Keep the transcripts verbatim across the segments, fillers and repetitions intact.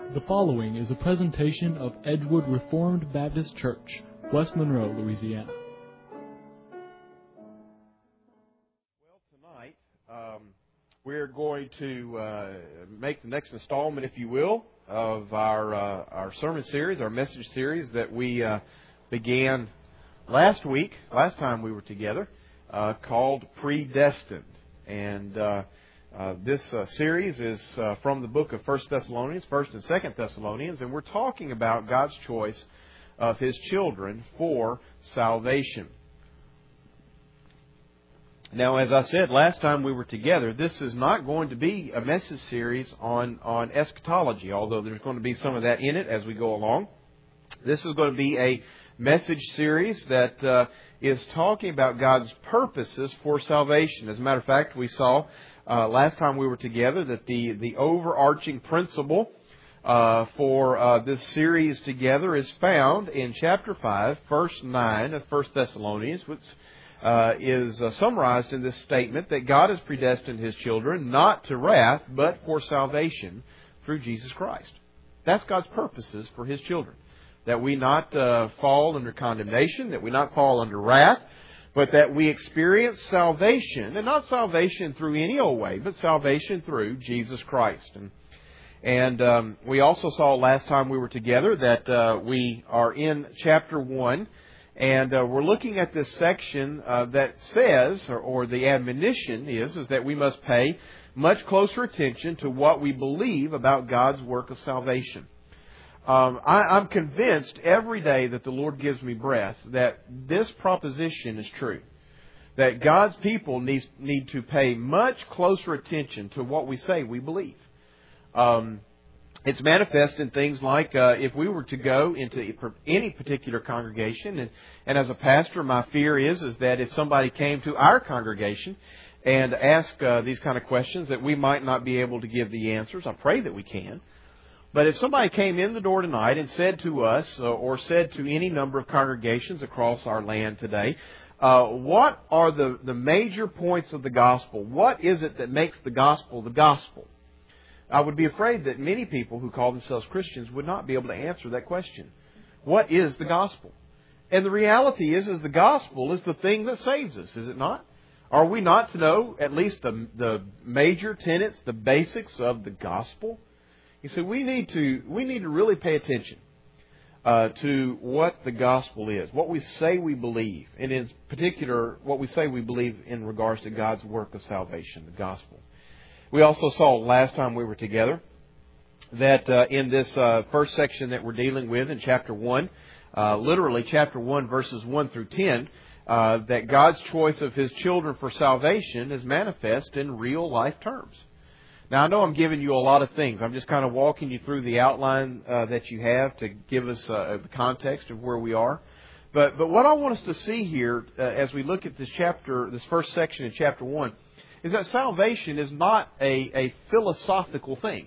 The following is a presentation of Edgewood Reformed Baptist Church, West Monroe, Louisiana. Well, tonight um, we're going to uh, make the next installment, if you will, of our uh, our sermon series, our message series that we uh, began last week, last time we were together, uh, called Predestined. And uh, uh, this uh, series is uh, from the book of First Thessalonians, First and Second Thessalonians, and we're talking about God's choice of His children for salvation. Now, as I said last time we were together, this is not going to be a message series on, on eschatology, although there's going to be some of that in it as we go along. This is going to be a message series that uh, is talking about God's purposes for salvation. As a matter of fact, we saw uh, last time we were together that the, the overarching principle uh, for uh, this series together is found in chapter five, verse nine of First Thessalonians, which uh, is uh, summarized in this statement that God has predestined His children not to wrath, but for salvation through Jesus Christ. That's God's purposes for His children. That we not uh, fall under condemnation, that we not fall under wrath, but that we experience salvation, and not salvation through any old way, but salvation through Jesus Christ. And, and um, we also saw last time we were together that uh, we are in chapter one, and uh, we're looking at this section uh, that says, or, or the admonition is, is that we must pay much closer attention to what we believe about God's work of salvation. Um, I, I'm convinced every day that the Lord gives me breath that this proposition is true. That God's people need, need to pay much closer attention to what we say we believe. Um, it's manifest in things like uh, if we were to go into any particular congregation, and, and as a pastor, my fear is, is that if somebody came to our congregation and asked uh, these kind of questions, that we might not be able to give the answers. I pray that we can. But if somebody came in the door tonight and said to us, uh, or said to any number of congregations across our land today, uh, what are the, the major points of the gospel? What is it that makes the gospel the gospel? I would be afraid that many people who call themselves Christians would not be able to answer that question. What is the gospel? And the reality is, is the gospel is the thing that saves us, is it not? Are we not to know at least the, the major tenets, the basics of the gospel? You see, we need to we need to really pay attention uh, to what the gospel is, what we say we believe, and in particular, what we say we believe in regards to God's work of salvation, the gospel. We also saw last time we were together that uh, in this uh, first section that we're dealing with in chapter one, uh, literally chapter one, verses one through ten, uh, that God's choice of His children for salvation is manifest in real life terms. Now, I know I'm giving you a lot of things. I'm just kind of walking you through the outline uh, that you have to give us uh, the context of where we are. But but what I want us to see here uh, as we look at this chapter, this first section in chapter one, is that salvation is not a, a philosophical thing.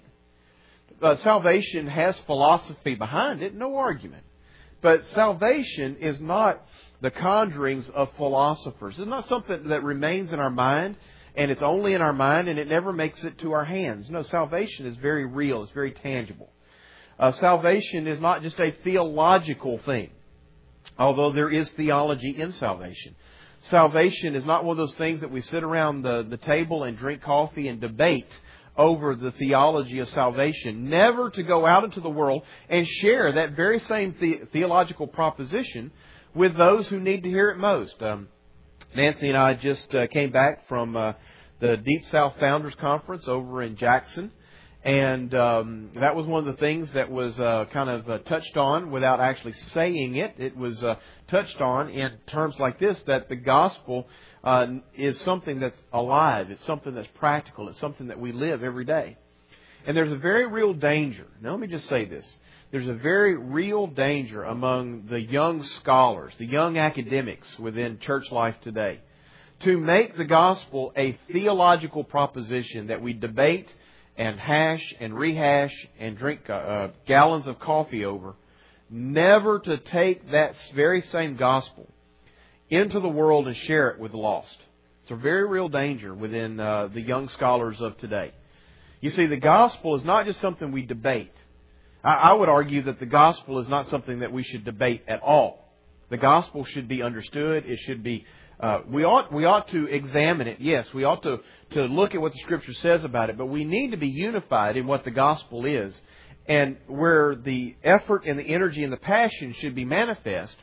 Uh, salvation has philosophy behind it, no argument. But salvation is not the conjurings of philosophers. It's not something that remains in our mind, and it's only in our mind, and it never makes it to our hands. No, salvation is very real. It's very tangible. Uh, salvation is not just a theological thing, although there is theology in salvation. Salvation is not one of those things that we sit around the, the table and drink coffee and debate over the theology of salvation. Never to go out into the world and share that very same the, theological proposition with those who need to hear it most. Um, Nancy and I just uh, came back from uh, the Deep South Founders Conference over in Jackson. And um, that was one of the things that was uh, kind of uh, touched on without actually saying it. It was uh, touched on in terms like this, that the gospel uh, is something that's alive. It's something that's practical. It's something that we live every day. And there's a very real danger. Now, let me just say this. There's a very real danger among the young scholars, the young academics within church life today, to make the gospel a theological proposition that we debate and hash and rehash and drink uh, gallons of coffee over, never to take that very same gospel into the world and share it with the lost. It's a very real danger within uh, the young scholars of today. You see, the gospel is not just something we debate. I, I would argue that the gospel is not something that we should debate at all. The gospel should be understood. It should be, uh, we ought we ought to examine it. Yes, we ought to, to look at what the Scripture says about it, but we need to be unified in what the gospel is. And where the effort and the energy and the passion should be manifest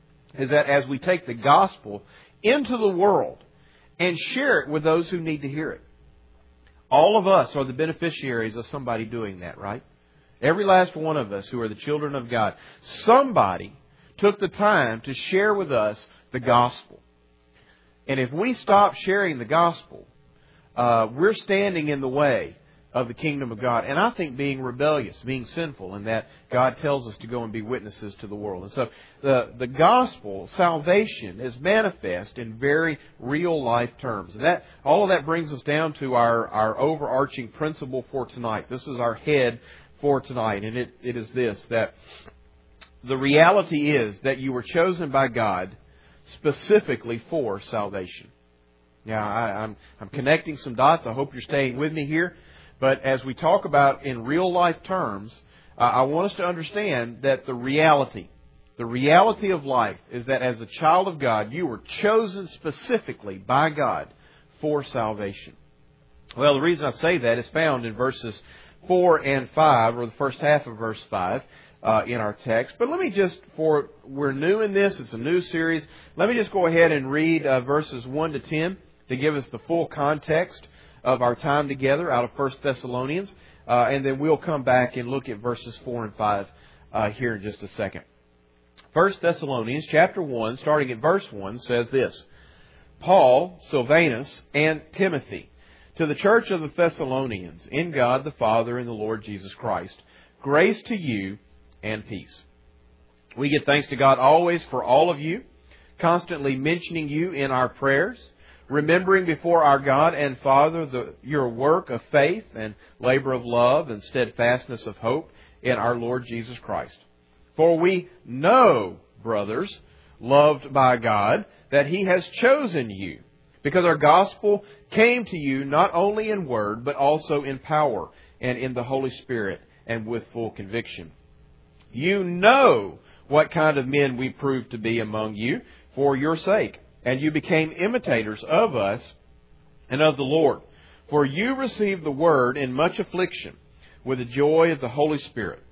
is that as we take the gospel into the world and share it with those who need to hear it. All of us are the beneficiaries of somebody doing that, right? Every last one of us who are the children of God. Somebody took the time to share with us the gospel. And if we stop sharing the gospel, uh, we're standing in the way of the kingdom of God. And I think being rebellious, being sinful, in that God tells us to go and be witnesses to the world. And so the, the gospel, salvation, is manifest in very real life terms. And that all of that brings us down to our, our overarching principle for tonight. This is our head for tonight. And it, it is this, that the reality is that you were chosen by God specifically for salvation. Now, I, I'm, I'm connecting some dots. I hope you're staying with me here. But as we talk about in real life terms, uh, I want us to understand that the reality, the reality of life is that as a child of God, you were chosen specifically by God for salvation. Well, the reason I say that is found in verses four and five, or the first half of verse five uh, in our text. But let me just, for we're new in this, it's a new series, let me just go ahead and read uh, verses one to ten to give us the full context of our time together out of First Thessalonians. Uh, and then we'll come back and look at verses four and five uh, here in just a second. First Thessalonians chapter one, starting at verse one, says this: Paul, Silvanus, and Timothy, to the church of the Thessalonians, in God the Father and the Lord Jesus Christ, grace to you and peace. We give thanks to God always for all of you, constantly mentioning you in our prayers, remembering before our God and Father the, your work of faith and labor of love and steadfastness of hope in our Lord Jesus Christ. For we know, brothers, loved by God, that He has chosen you, because our gospel came to you not only in word, but also in power and in the Holy Spirit and with full conviction. You know what kind of men we proved to be among you for your sake. And you became imitators of us and of the Lord. For you received the word in much affliction with the joy of the Holy Spirit,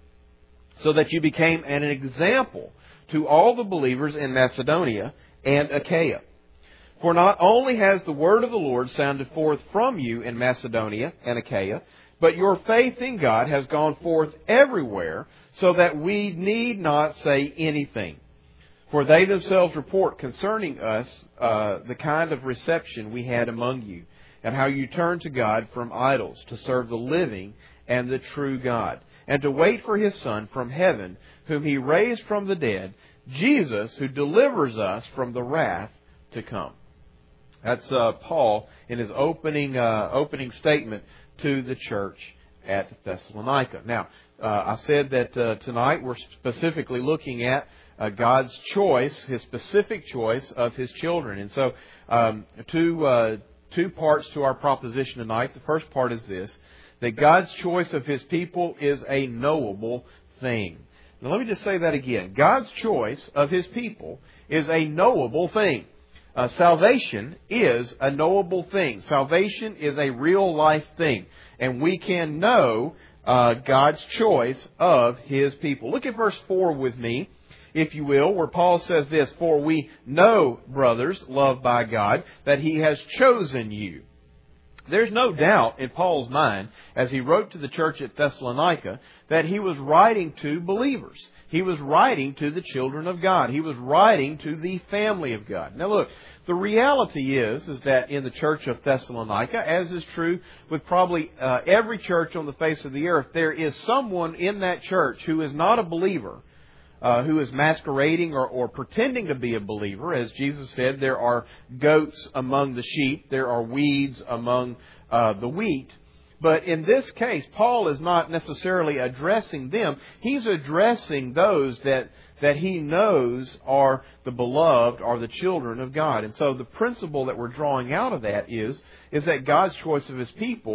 so that you became an example to all the believers in Macedonia and Achaia. For not only has the word of the Lord sounded forth from you in Macedonia and Achaia, but your faith in God has gone forth everywhere, so that we need not say anything. For they themselves report concerning us uh, the kind of reception we had among you, and how you turned to God from idols to serve the living and the true God, and to wait for His Son from heaven, whom He raised from the dead, Jesus, who delivers us from the wrath to come. That's uh, Paul in his opening uh, opening statement to the church at Thessalonica. Now, uh, I said that uh, tonight we're specifically looking at Uh, God's choice, His specific choice of His children. And so, um, two uh, two parts to our proposition tonight. The first part is this: that God's choice of His people is a knowable thing. Now, let me just say that again. God's choice of His people is a knowable thing. Uh, salvation is a knowable thing. Salvation is a real life thing, and we can know uh, God's choice of His people. Look at verse four with me, if you will, where Paul says this: For we know, brothers, loved by God, that He has chosen you. There's no doubt in Paul's mind, as he wrote to the church at Thessalonica, that he was writing to believers. He was writing to the children of God. He was writing to the family of God. Now look, the reality is, is that in the church of Thessalonica, as is true with probably uh, every church on the face of the earth, there is someone in that church who is not a believer, Uh, who is masquerading or, or pretending to be a believer. As Jesus said, there are goats among the sheep. There are weeds among uh, the wheat. But in this case, Paul is not necessarily addressing them. He's addressing those that, that he knows are the beloved, are the children of God. And so the principle that we're drawing out of that is, is that God's choice of His people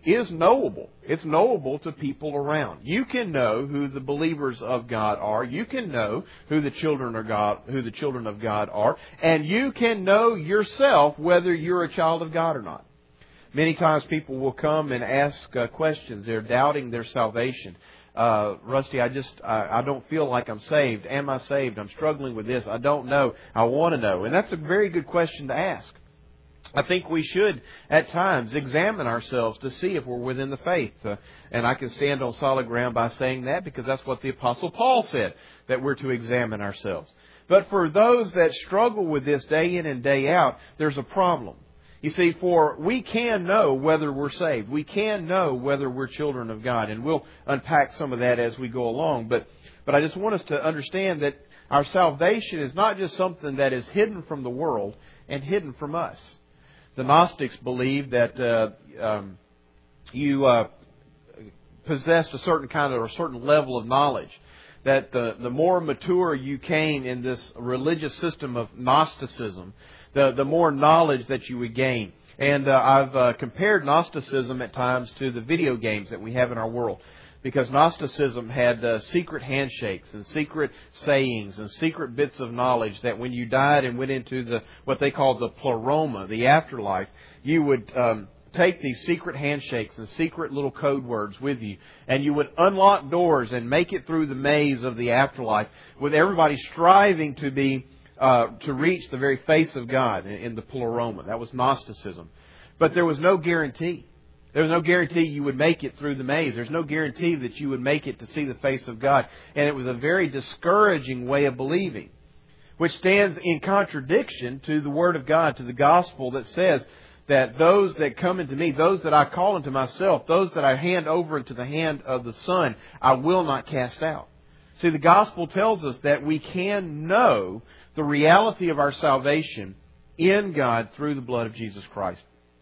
is knowable. It's knowable to people around. You can know who the believers of God are. You can know who the children of God, who the children of God are, and you can know yourself whether you're a child of God or not. Many times people will come and ask uh, questions. They're doubting their salvation. Uh, Rusty, I just, I, I don't feel like I'm saved. Am I saved? I'm struggling with this. I don't know. I want to know. And that's a very good question to ask. I think we should, at times, examine ourselves to see if we're within the faith. Uh, and I can stand on solid ground by saying that because that's what the Apostle Paul said, that we're to examine ourselves. But for those that struggle with this day in and day out, there's a problem. You see, for we can know whether we're saved. We can know whether we're children of God. And we'll unpack some of that as we go along. But, but I just want us to understand that our salvation is not just something that is hidden from the world and hidden from us. The Gnostics believed that uh, um, you uh, possessed a certain kind of or a certain level of knowledge. That the, the more mature you came in this religious system of Gnosticism, the, the more knowledge that you would gain. And uh, I've uh, compared Gnosticism at times to the video games that we have in our world. Because Gnosticism had uh, secret handshakes and secret sayings and secret bits of knowledge that when you died and went into the what they called the pleroma, the afterlife, you would um, take these secret handshakes and secret little code words with you, and you would unlock doors and make it through the maze of the afterlife with everybody striving to be uh, to reach the very face of God in, in the pleroma. That was Gnosticism. But there was no guarantee. There was no guarantee you would make it through the maze. There's no guarantee that you would make it to see the face of God. And it was a very discouraging way of believing, which stands in contradiction to the Word of God, to the gospel that says that those that come into me, those that I call into myself, those that I hand over into the hand of the Son, I will not cast out. See, the gospel tells us that we can know the reality of our salvation in God through the blood of Jesus Christ.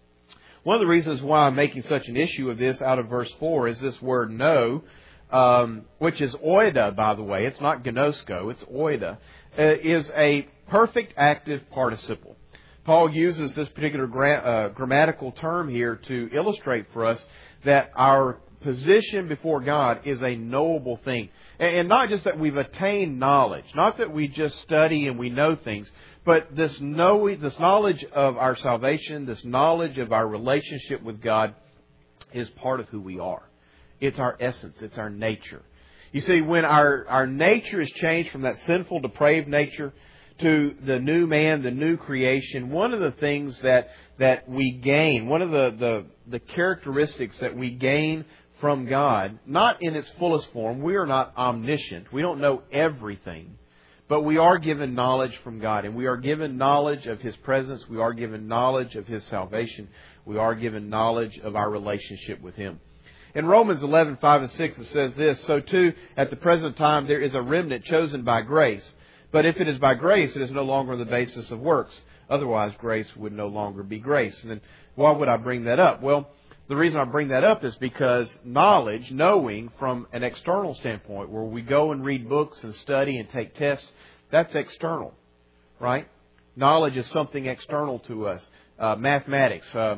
One of the reasons why I'm making such an issue of this out of verse four is this word know, um, which is oida, by the way. It's not gnosko, it's oida, uh, is a perfect active participle. Paul uses this particular gra- uh, grammatical term here to illustrate for us that our position before God is a knowable thing. And, and not just that we've attained knowledge, not that we just study and we know things, but this know, this knowledge of our salvation, this knowledge of our relationship with God is part of who we are. It's our essence. It's our nature. You see, when our, our nature is changed from that sinful, depraved nature to the new man, the new creation, one of the things that, that we gain, one of the, the, the characteristics that we gain from God, not in its fullest form, we are not omniscient. We don't know everything. But we are given knowledge from God, and we are given knowledge of His presence. We are given knowledge of His salvation. We are given knowledge of our relationship with Him. In Romans eleven, five and six, it says this, so too, at the present time, there is a remnant chosen by grace. But if it is by grace, it is no longer on the basis of works. Otherwise, grace would no longer be grace. And then, why would I bring that up? Well, the reason I bring that up is because knowledge, knowing from an external standpoint, where we go and read books and study and take tests, that's external, right? Knowledge is something external to us. Uh, mathematics, uh,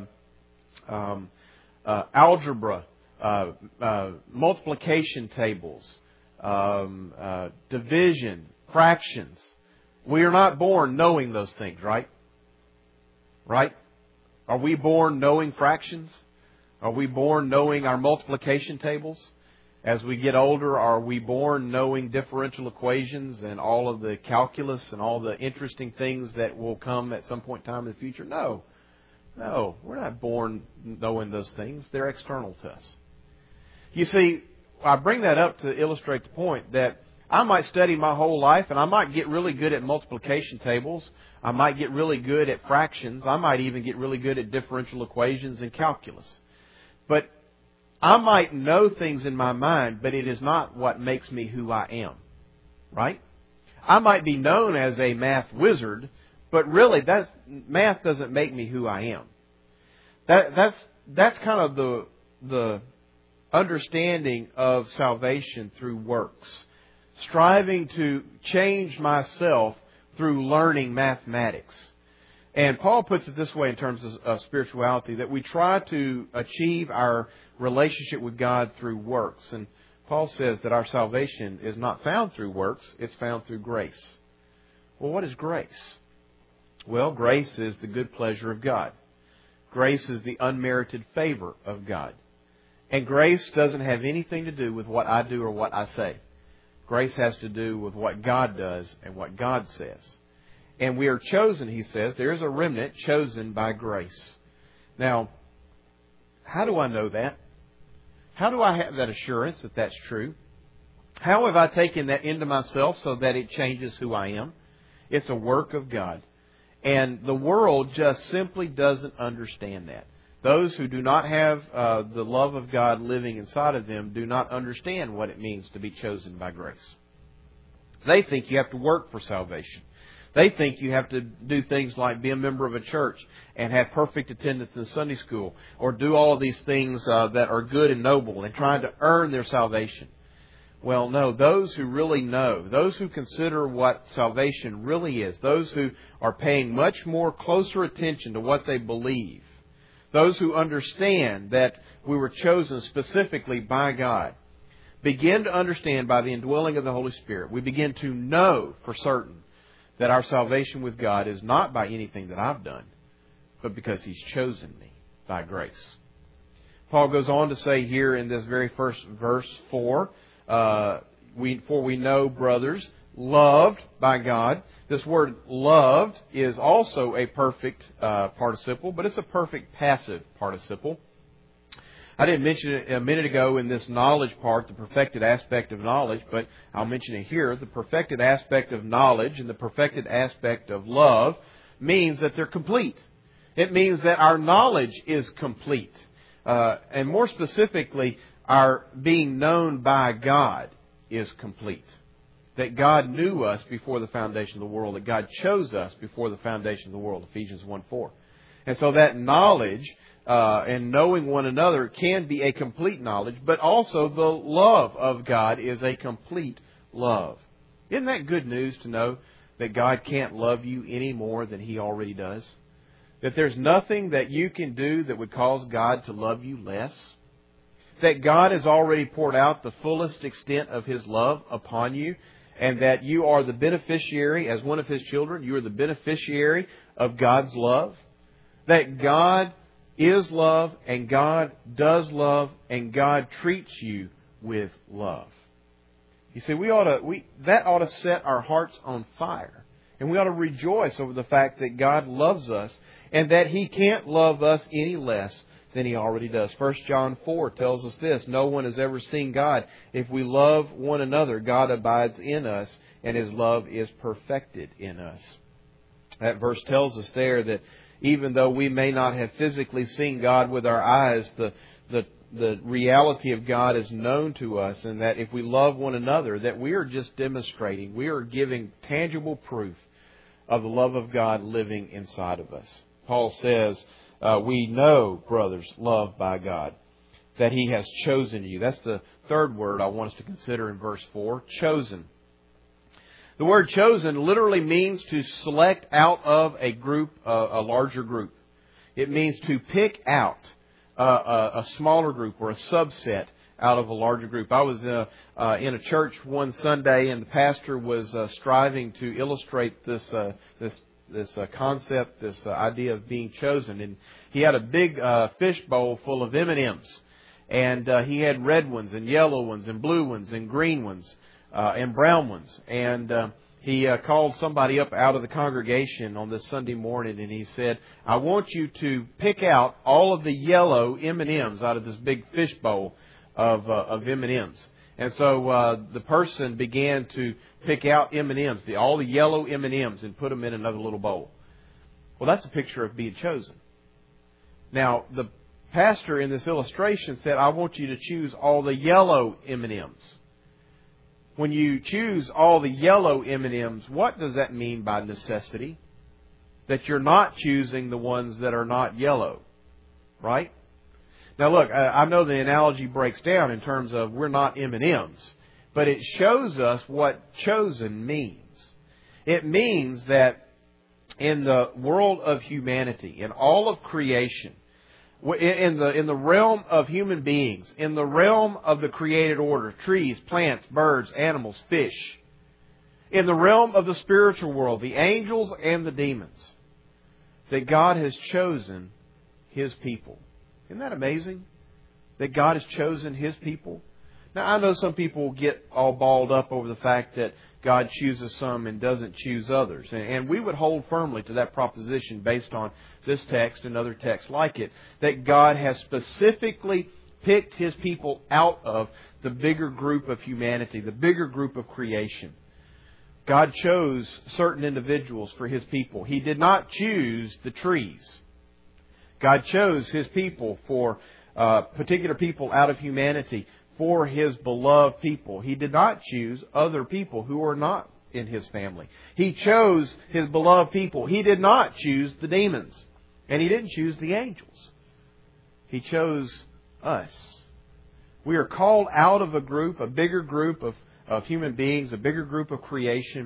um, uh, algebra, uh, uh, multiplication tables, um, uh, division, fractions. We are not born knowing those things, right? Right? Are we born knowing fractions? Are we born knowing our multiplication tables? As we get older, are we born knowing differential equations and all of the calculus and all the interesting things that will come at some point in time in the future? No. No, we're not born knowing those things. They're external to us. You see, I bring that up to illustrate the point that I might study my whole life and I might get really good at multiplication tables. I might get really good at fractions. I might even get really good at differential equations and calculus. But I might know things in my mind, but it is not what makes me who I am. Right? I might be known as a math wizard, but really that's, math doesn't make me who I am. That, that's, that's kind of the, the understanding of salvation through works. Striving to change myself through learning mathematics. And Paul puts it this way in terms of, of spirituality, that we try to achieve our relationship with God through works. And Paul says that our salvation is not found through works, it's found through grace. Well, what is grace? Well, grace is the good pleasure of God. Grace is the unmerited favor of God. And grace doesn't have anything to do with what I do or what I say. Grace has to do with what God does and what God says. And we are chosen, he says. There is a remnant chosen by grace. Now, how do I know that? How do I have that assurance that that's true? How have I taken that into myself so that it changes who I am? It's a work of God. And the world just simply doesn't understand that. Those who do not have uh, the love of God living inside of them do not understand what it means to be chosen by grace. They think you have to work for salvation. They think you have to do things like be a member of a church and have perfect attendance in Sunday school, or do all of these things uh, that are good and noble and trying to earn their salvation. Well, no, those who really know, those who consider what salvation really is, those who are paying much more closer attention to what they believe, those who understand that we were chosen specifically by God, begin to understand by the indwelling of the Holy Spirit. We begin to know for certain that our salvation with God is not by anything that I've done, but because He's chosen me by grace. Paul goes on to say here in this very first verse four, uh, we, for we know, brothers, loved by God. This word loved is also a perfect uh, participle, but it's a perfect passive participle. I didn't mention it a minute ago in this knowledge part, the perfected aspect of knowledge, but I'll mention it here. The perfected aspect of knowledge and the perfected aspect of love means that they're complete. It means that our knowledge is complete. Uh, and more specifically, our being known by God is complete. That God knew us before the foundation of the world. That God chose us before the foundation of the world. Ephesians one four. And so that knowledge uh, and knowing one another can be a complete knowledge. But also the love of God is a complete love. Isn't that good news to know that God can't love you any more than He already does? That there's nothing that you can do that would cause God to love you less? That God has already poured out the fullest extent of His love upon you, and that you are the beneficiary, as one of His children, you are the beneficiary of God's love. That God is love, and God does love, and God treats you with love. You see, we ought to, we, that ought to set our hearts on fire. And we ought to rejoice over the fact that God loves us, and that He can't love us any less than He already does. First John four tells us this: no one has ever seen God. If we love one another, God abides in us, and His love is perfected in us. That verse tells us there that even though we may not have physically seen God with our eyes, the the the reality of God is known to us, and that if we love one another, that we are just demonstrating, we are giving tangible proof of the love of God living inside of us. Paul says, uh, we know, brothers, loved by God, that He has chosen you. That's the third word I want us to consider in verse four, chosen. The word chosen literally means to select out of a group, uh, a larger group. It means to pick out uh, a, a smaller group or a subset out of a larger group. I was uh, uh, in a church one Sunday, and the pastor was uh, striving to illustrate this uh, this this uh, concept, this uh, idea of being chosen. And he had a big uh, fish bowl full of M and M's. And uh, he had red ones and yellow ones and blue ones and green ones uh, and brown ones. And uh, he uh, called somebody up out of the congregation on this Sunday morning, and he said, I want you to pick out all of the yellow M and M's out of this big fish bowl of, uh, of M and M's. And so uh, the person began to pick out M and M's, the, all the yellow M and M's, and put them in another little bowl. Well, that's a picture of being chosen. Now, the pastor in this illustration said, I want you to choose all the yellow M and M's. When you choose all the yellow M and M's, what does that mean by necessity? That you're not choosing the ones that are not yellow, right? Now look, I know the analogy breaks down in terms of we're not M and M's, but it shows us what chosen means. It means that in the world of humanity, in all of creation, in the, in the realm of human beings, in the realm of the created order, trees, plants, birds, animals, fish, in the realm of the spiritual world, the angels and the demons, that God has chosen His people. Isn't that amazing? That God has chosen His people. Now, I know some people get all balled up over the fact that God chooses some and doesn't choose others. And we would hold firmly to that proposition based on this text and other texts like it, that God has specifically picked His people out of the bigger group of humanity, the bigger group of creation. God chose certain individuals for His people. He did not choose the trees. God chose His people for uh, particular people out of humanity, for His beloved people. He did not choose other people who were not in His family. He chose His beloved people. He did not choose the demons. And He didn't choose the angels. He chose us. We are called out of a group, a bigger group of, of human beings, a bigger group of creation.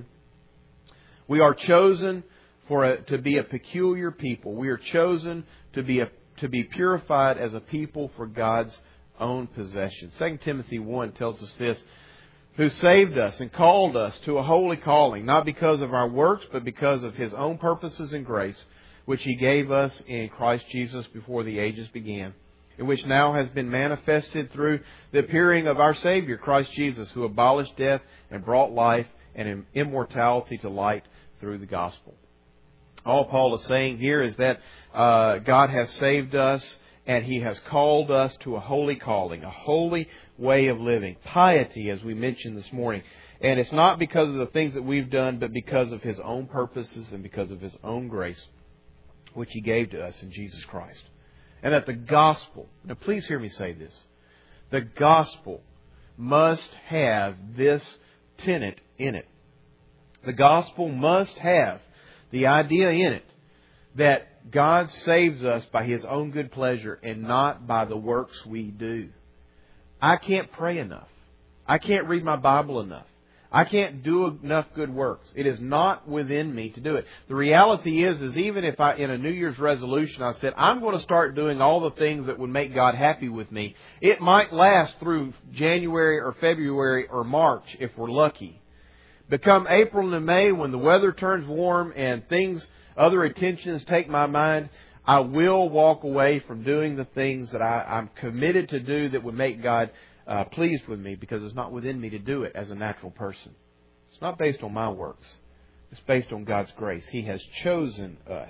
We are chosen for a, to be a peculiar people. We are chosen to be a, to be purified as a people for God's own possession. Second Timothy one tells us this, who saved us and called us to a holy calling, not because of our works, but because of His own purposes and grace, which He gave us in Christ Jesus before the ages began, and which now has been manifested through the appearing of our Savior, Christ Jesus, who abolished death and brought life and immortality to light through the gospel. All Paul is saying here is that uh, God has saved us, and He has called us to a holy calling, a holy way of living. Piety, as we mentioned this morning. And it's not because of the things that we've done, but because of His own purposes and because of His own grace, which He gave to us in Jesus Christ. And that the gospel, now please hear me say this, the gospel must have this tenet in it. The gospel must have the idea in it that God saves us by His own good pleasure and not by the works we do. I can't pray enough. I can't read my Bible enough. I can't do enough good works. It is not within me to do it. The reality is, is even if I, in a New Year's resolution, I said, I'm going to start doing all the things that would make God happy with me, it might last through January or February or March if we're lucky. Become April and May, when the weather turns warm and things, other attentions take my mind, I will walk away from doing the things that I, I'm committed to do that would make God uh, pleased with me, because it's not within me to do it as a natural person. It's not based on my works. It's based on God's grace. He has chosen us.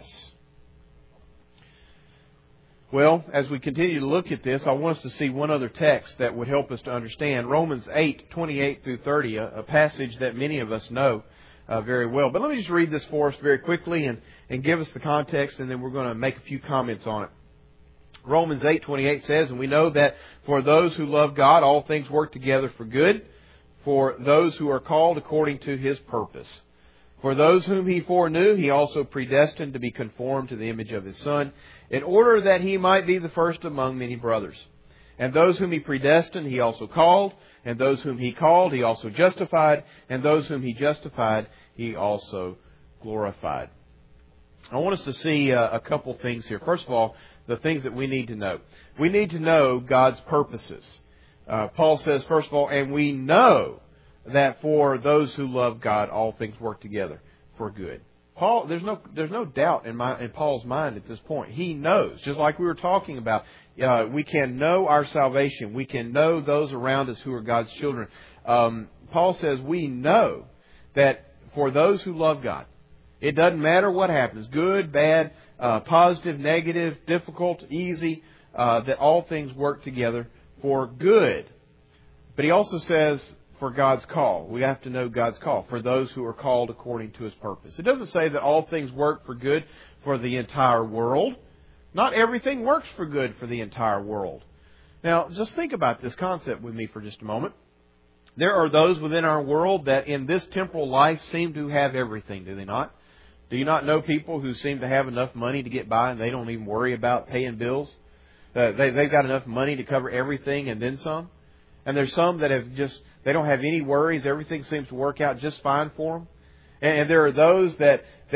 Well, as we continue to look at this, I want us to see one other text that would help us to understand. Romans eight, twenty-eight through thirty, a, a passage that many of us know uh, very well. But let me just read this for us very quickly and, and give us the context, and then we're going to make a few comments on it. Romans eight, twenty-eight says, and we know that for those who love God, all things work together for good, for those who are called according to His purpose. For those whom He foreknew, He also predestined to be conformed to the image of His Son, in order that He might be the first among many brothers. And those whom He predestined, He also called. And those whom He called, He also justified. And those whom He justified, He also glorified. I want us to see uh, a couple things here. First of all, the things that we need to know. We need to know God's purposes. Uh, Paul says, first of all, and we know that for those who love God, all things work together for good. Paul, there's no there's no doubt in my in Paul's mind at this point. He knows, just like we were talking about, uh, we can know our salvation. We can know those around us who are God's children. Um, Paul says we know that for those who love God, it doesn't matter what happens, good, bad, uh, positive, negative, difficult, easy, uh, that all things work together for good. But he also says, for God's call. We have to know God's call. For those who are called according to His purpose. It doesn't say that all things work for good for the entire world. Not everything works for good for the entire world. Now, just think about this concept with me for just a moment. There are those within our world that in this temporal life seem to have everything, do they not? Do you not know people who seem to have enough money to get by and they don't even worry about paying bills? Uh, they, they've got enough money to cover everything and then some. And there's some that have just, they don't have any worries. Everything seems to work out just fine for them. And there are those that, that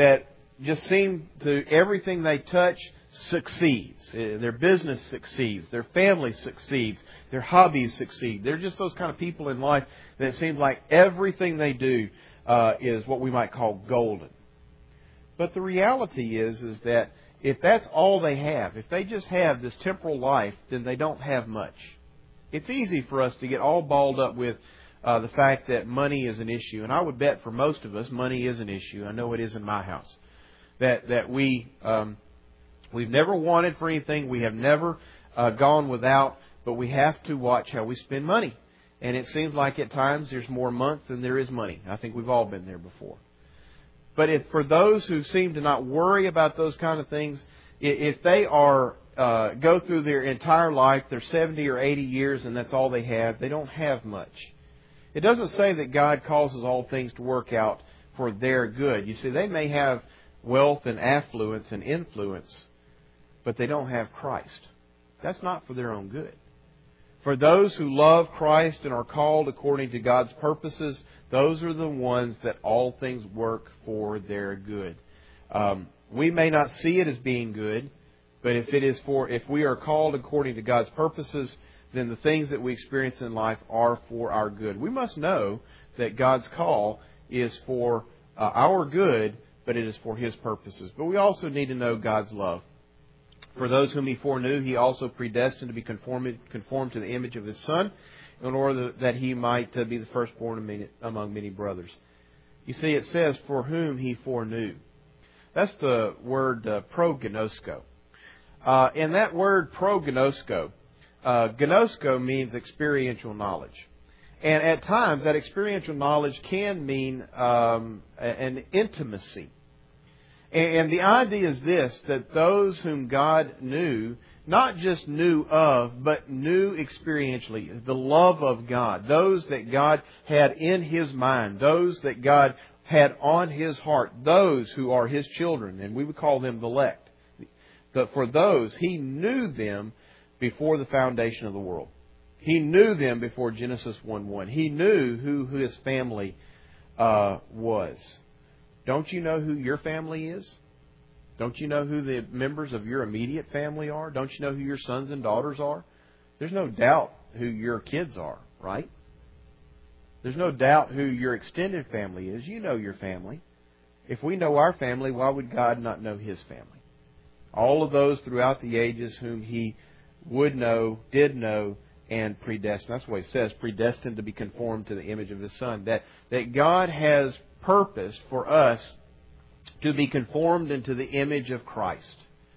just seem to, everything they touch succeeds. Their business succeeds. Their family succeeds. Their hobbies succeed. They're just those kind of people in life that it seems like everything they do uh, is what we might call golden. But the reality is, is that if that's all they have, if they just have this temporal life, then they don't have much. It's easy for us to get all balled up with uh, the fact that money is an issue. And I would bet for most of us, money is an issue. I know it is in my house. That that we, um, we've never wanted for anything. We have never uh, gone without. But we have to watch how we spend money. And it seems like at times there's more month than there is money. I think we've all been there before. But if for those who seem to not worry about those kind of things, if they are uh, go through their entire life, they're seventy or eighty years, and that's all they have, they don't have much. It doesn't say that God causes all things to work out for their good. You see, they may have wealth and affluence and influence, but they don't have Christ. That's not for their own good. For those who love Christ and are called according to God's purposes, those are the ones that all things work for their good. Um, we may not see it as being good, but if it is for, if we are called according to God's purposes, then the things that we experience in life are for our good. We must know that God's call is for uh, our good, but it is for His purposes. But we also need to know God's love. For those whom He foreknew, He also predestined to be conformed, conformed to the image of His Son, in order that He might uh, be the firstborn among many brothers. You see, it says, for whom He foreknew. That's the word uh, prognosko. Uh, and that word prognosko, uh, gnosko means experiential knowledge. And at times, that experiential knowledge can mean um, an intimacy. And the idea is this, that those whom God knew, not just knew of, but knew experientially, the love of God, those that God had in His mind, those that God had on His heart, those who are His children, and we would call them the elect. But for those, He knew them before the foundation of the world. He knew them before Genesis one one. He knew who His family uh, was. Don't you know who your family is? Don't you know who the members of your immediate family are? Don't you know who your sons and daughters are? There's no doubt who your kids are, right? There's no doubt who your extended family is. You know your family. If we know our family, why would God not know His family? All of those throughout the ages whom He would know, did know, and predestined. That's what He says, predestined to be conformed to the image of His Son. That, that God has purpose for us to be conformed into the image of Christ.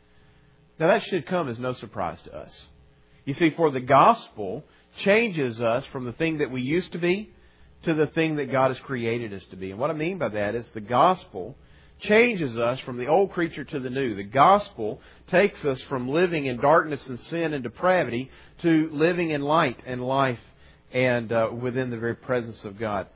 Now that should come as no surprise to us. You see, for the gospel changes us from the thing that we used to be to the thing that God has created us to be. And what I mean by that is the gospel changes us from the old creature to the new. The gospel takes us from living in darkness and sin and depravity to living in light and life and uh, within the very presence of God.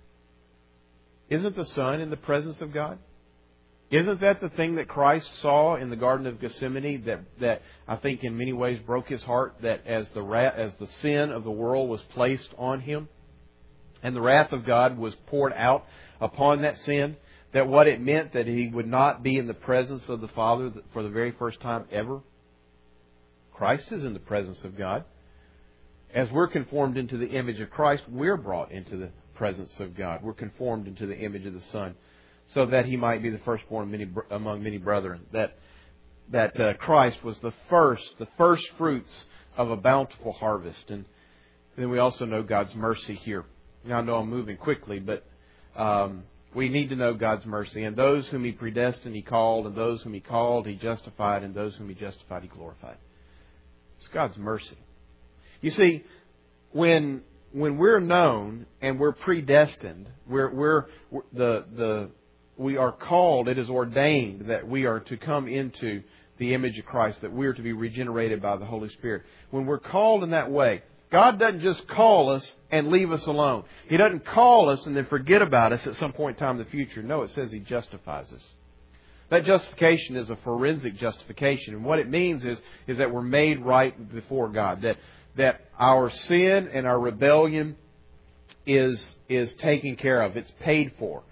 Isn't the Son in the presence of God? Isn't that the thing that Christ saw in the Garden of Gethsemane that, that I think in many ways broke His heart, that as the wrath, as the sin of the world was placed on Him and the wrath of God was poured out upon that sin, that what it meant that He would not be in the presence of the Father for the very first time ever? Christ is in the presence of God. As we're conformed into the image of Christ, we're brought into the presence of God. We're conformed into the image of the Son, so that He might be the firstborn many, among many brethren. That that uh, Christ was the first, the first fruits of a bountiful harvest. And then we also know God's mercy here. Now I know I'm moving quickly, but um, we need to know God's mercy. And those whom He predestined, He called. And those whom He called, He justified. And those whom He justified, He glorified. It's God's mercy. You see, when when we're known and we're predestined, we're we're, we're the the we are called. It is ordained that we are to come into the image of Christ, that we are to be regenerated by the Holy Spirit. When we're called in that way, God doesn't just call us and leave us alone. He doesn't call us and then forget about us at some point in time in the future. No, it says He justifies us. That justification is a forensic justification. And what it means is, is that we're made right before God. That that our sin and our rebellion is, is taken care of. It's paid for.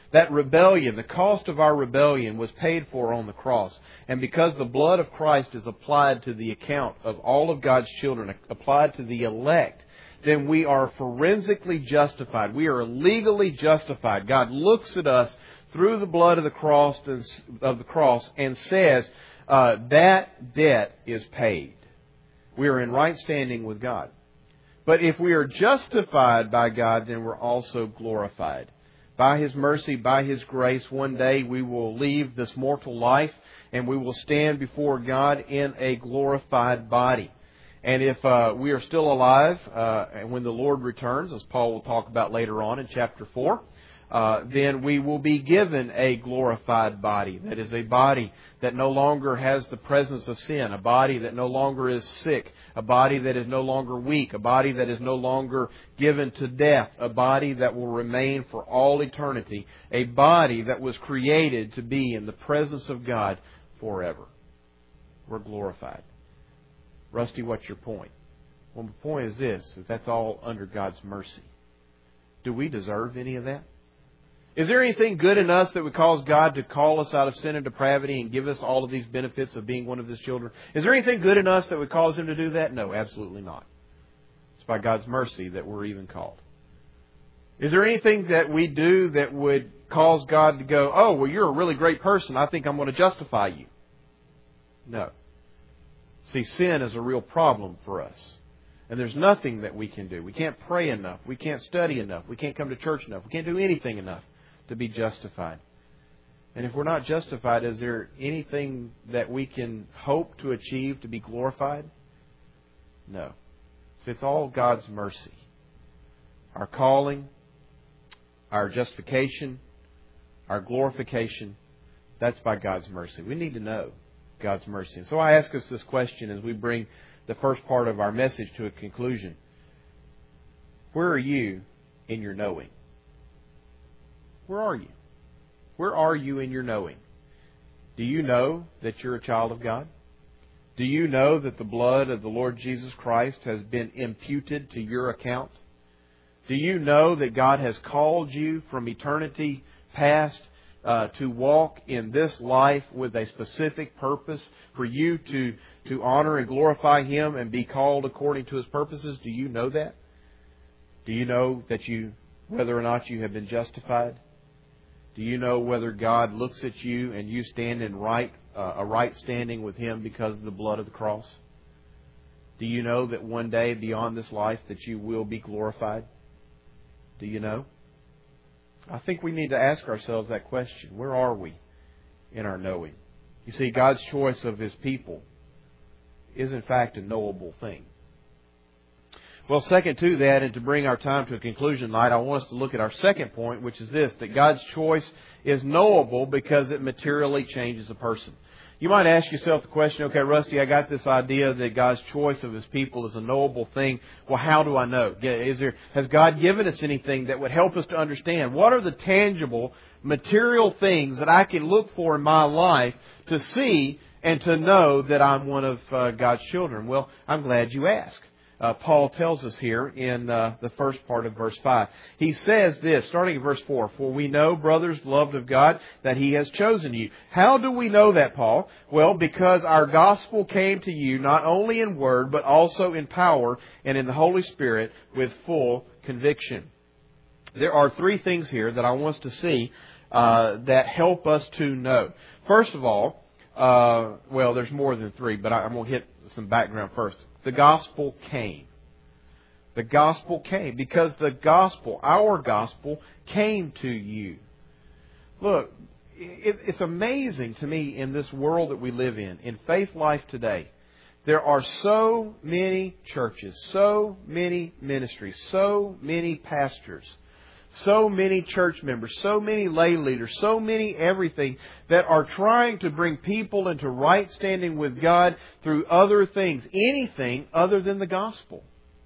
That rebellion, the cost of our rebellion was paid for on the cross. And because the blood of Christ is applied to the account of all of God's children, applied to the elect, then we are forensically justified. We are legally justified. God looks at us through the blood of the cross, of the cross and says, uh, that debt is paid. We are in right standing with God. But if we are justified by God, then we're also glorified. By His mercy, by His grace, one day we will leave this mortal life and we will stand before God in a glorified body. And if uh, we are still alive uh, and when the Lord returns, as Paul will talk about later on in chapter four, uh, then we will be given a glorified body. That is a body that no longer has the presence of sin, a body that no longer is sick, a body that is no longer weak, a body that is no longer given to death, a body that will remain for all eternity, a body that was created to be in the presence of God forever. We're glorified. Rusty, what's your point? Well, the point is this, that that's all under God's mercy. Do we deserve any of that? Is there anything good in us that would cause God to call us out of sin and depravity and give us all of these benefits of being one of His children? Is there anything good in us that would cause Him to do that? No, absolutely not. It's by God's mercy that we're even called. Is there anything that we do that would cause God to go, oh, well, you're a really great person. I think I'm going to justify you? No. See, sin is a real problem for us. And there's nothing that we can do. We can't pray enough. We can't study enough. We can't come to church enough. We can't do anything enough to be justified. And if we're not justified, is there anything that we can hope to achieve to be glorified? No. So it's all God's mercy. Our calling, our justification, our glorification, that's by God's mercy. We need to know God's mercy. And so I ask us this question as we bring the first part of our message to a conclusion. Where are you in your knowing? Where are you? Where are you in your knowing? Do you know that you're a child of God? Do you know that the blood of the Lord Jesus Christ has been imputed to your account? Do you know that God has called you from eternity past uh, to walk in this life with a specific purpose for you to, to honor and glorify Him and be called according to His purposes? Do you know that? Do you know that you, whether or not you have been justified? Do you know whether God looks at you and you stand in right uh, a right standing with Him because of the blood of the cross? Do you know that one day beyond this life that you will be glorified? Do you know? I think we need to ask ourselves that question. Where are we in our knowing? You see, God's choice of His people is in fact a knowable thing. Well, second to that, and to bring our time to a conclusion tonight, I want us to look at our second point, which is this, that God's choice is knowable because it materially changes a person. You might ask yourself the question, okay, Rusty, I got this idea that God's choice of His people is a knowable thing. Well, how do I know? Is there, has God given us anything that would help us to understand? What are the tangible, material things that I can look for in my life to see and to know that I'm one of uh, God's children? Well, I'm glad you asked. Uh, Paul tells us here in uh, the first part of verse five. He says this, starting in verse four, "For we know, brothers, loved of God, that He has chosen you." How do we know that, Paul? Well, because our gospel came to you not only in word, but also in power and in the Holy Spirit with full conviction. There are three things here that I want us to see uh, that help us to know. First of all, uh, well, there's more than three, but I'm going to hit some background first. The gospel came. The gospel came because the gospel, our gospel, came to you. Look, it, it's amazing to me in this world that we live in, in faith life today, there are so many churches, so many ministries, so many pastors, so many church members, so many lay leaders, so many everything that are trying to bring people into right standing with God through other things, anything other than the gospel.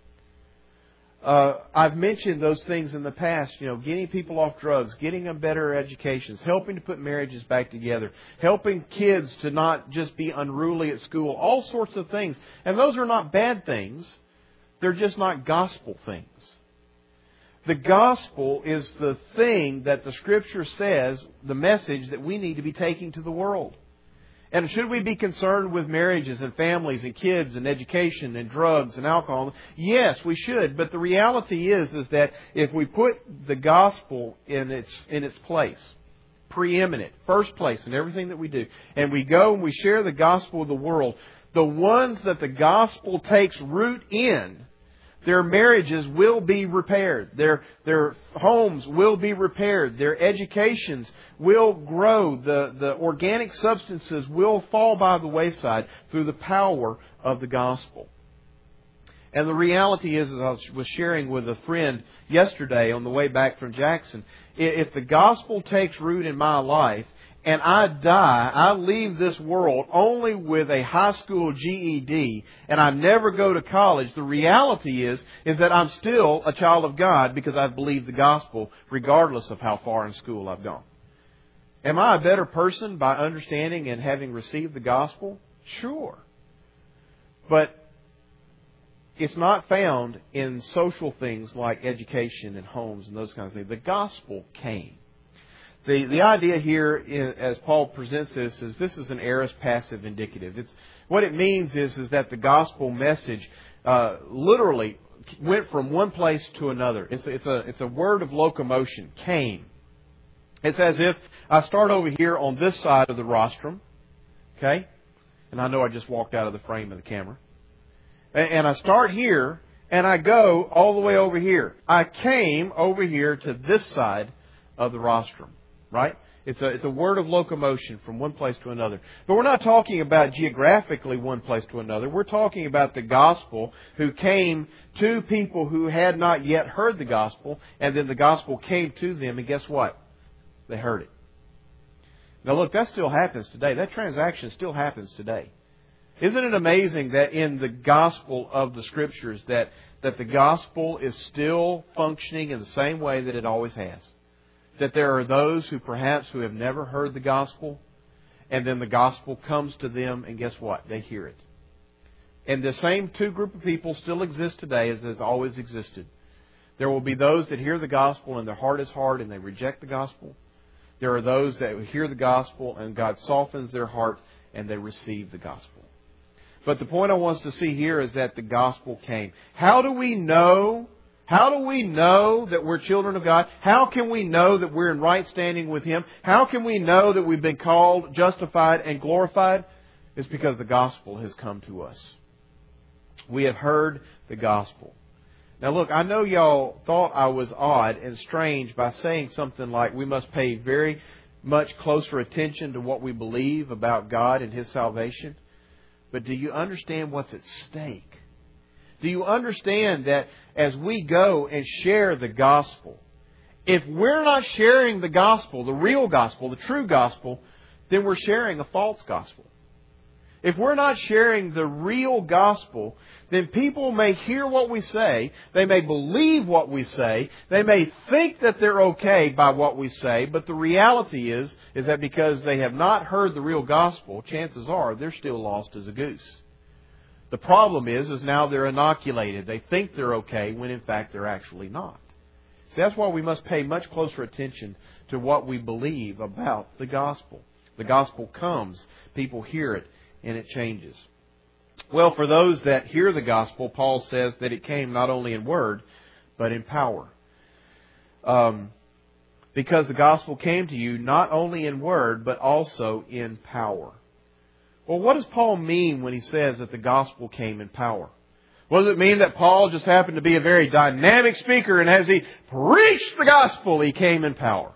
Uh, I've mentioned those things in the past, you know, getting people off drugs, getting them better educations, helping to put marriages back together, helping kids to not just be unruly at school, all sorts of things. And those are not bad things. They're just not gospel things. The gospel is the thing that the Scripture says, the message that we need to be taking to the world. And should we be concerned with marriages and families and kids and education and drugs and alcohol? Yes, we should. But the reality is, is that if we put the gospel in its in its place, preeminent, first place in everything that we do, and we go and we share the gospel with the world, the ones that the gospel takes root in, their marriages will be repaired. Their their homes will be repaired. Their educations will grow. The, the organic substances will fall by the wayside through the power of the gospel. And the reality is, as I was sharing with a friend yesterday on the way back from Jackson, if the gospel takes root in my life, and I die, I leave this world only with a high school G E D, and I never go to college, the reality is, is that I'm still a child of God because I've believed the gospel regardless of how far in school I've gone. Am I a better person by understanding and having received the gospel? Sure. But it's not found in social things like education and homes and those kinds of things. The gospel came. The the idea here, is, as Paul presents this, is this is an aorist passive indicative. It's what it means is is that the gospel message uh, literally went from one place to another. It's a, it's a it's a word of locomotion. Came. It's as if I start over here on this side of the rostrum, okay, and I know I just walked out of the frame of the camera, and, and I start here and I go all the way over here. I came over here to this side of the rostrum. Right? It's a, it's a word of locomotion from one place to another. But we're not talking about geographically one place to another. We're talking about the gospel who came to people who had not yet heard the gospel, and then the gospel came to them, and guess what? They heard it. Now look, that still happens today. That transaction still happens today. Isn't it amazing that in the gospel of the Scriptures that, that the gospel is still functioning in the same way that it always has? That there are those who perhaps who have never heard the gospel, and then the gospel comes to them, and guess what? They hear it. And the same two group of people still exist today as has always existed. There will be those that hear the gospel and their heart is hard and they reject the gospel. There are those that hear the gospel and God softens their heart and they receive the gospel. But the point I want us to see here is that the gospel came. How do we know How do we know that we're children of God? How can we know that we're in right standing with Him? How can we know that we've been called, justified, and glorified? It's because the gospel has come to us. We have heard the gospel. Now look, I know y'all thought I was odd and strange by saying something like we must pay very much closer attention to what we believe about God and His salvation. But do you understand what's at stake? Do you understand that as we go and share the gospel, if we're not sharing the gospel, the real gospel, the true gospel, then we're sharing a false gospel. If we're not sharing the real gospel, then people may hear what we say, they may believe what we say, they may think that they're okay by what we say, but the reality is, is that because they have not heard the real gospel, chances are they're still lost as a goose. The problem is, is now they're inoculated. They think they're okay when in fact they're actually not. So that's why we must pay much closer attention to what we believe about the gospel. The gospel comes, people hear it, and it changes. Well, for those that hear the gospel, Paul says that it came not only in word, but in power. Um, because the gospel came to you not only in word, but also in power. Well, what does Paul mean when he says that the gospel came in power? Well, does it mean that Paul just happened to be a very dynamic speaker and as he preached the gospel, he came in power?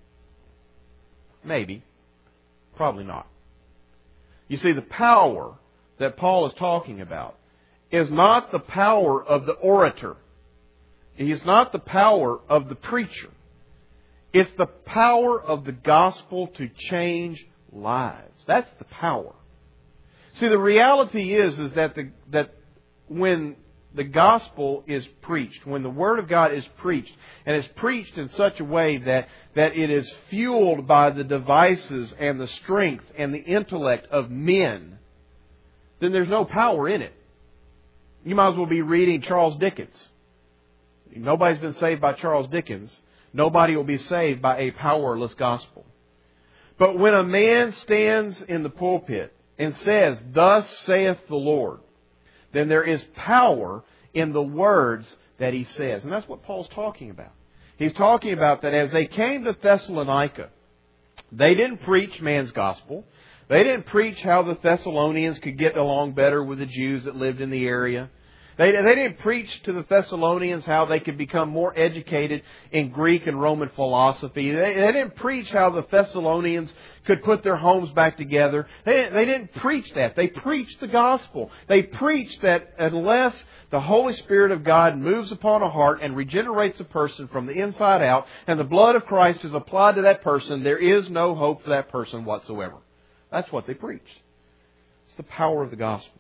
Maybe. Probably not. You see, the power that Paul is talking about is not the power of the orator. It is not the power of the preacher. It's the power of the gospel to change lives. That's the power. See, the reality is, is that the, that when the gospel is preached, when the Word of God is preached, and it's preached in such a way that, that it is fueled by the devices and the strength and the intellect of men, then there's no power in it. You might as well be reading Charles Dickens. nobody's been saved by Charles Dickens. Nobody will be saved by a powerless gospel. But when a man stands in the pulpit and says, "Thus saith the Lord," then there is power in the words that he says. And that's what Paul's talking about. He's talking about that as they came to Thessalonica, they didn't preach man's gospel. They didn't preach how the Thessalonians could get along better with the Jews that lived in the area. They, they didn't preach to the Thessalonians how they could become more educated in Greek and Roman philosophy. They, they didn't preach how the Thessalonians could put their homes back together. They, they didn't preach that. They preached the gospel. They preached that unless the Holy Spirit of God moves upon a heart and regenerates a person from the inside out, and the blood of Christ is applied to that person, there is no hope for that person whatsoever. That's what they preached. It's the power of the gospel.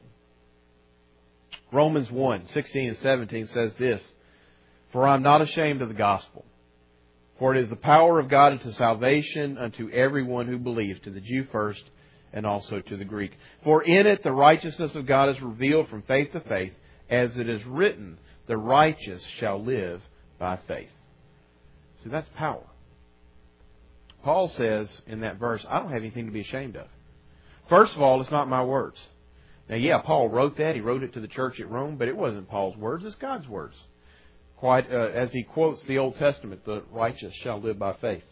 Romans one, sixteen and seventeen says this, "For I am not ashamed of the gospel, for it is the power of God unto salvation unto everyone who believes, to the Jew first, and also to the Greek. For in it the righteousness of God is revealed from faith to faith, as it is written, the righteous shall live by faith." See, that's power. Paul says in that verse, I don't have anything to be ashamed of. First of all, it's not my words. Now, yeah, Paul wrote that. He wrote it to the church at Rome, but it wasn't Paul's words. It's God's words. Quite uh, as he quotes the Old Testament, the righteous shall live by faith.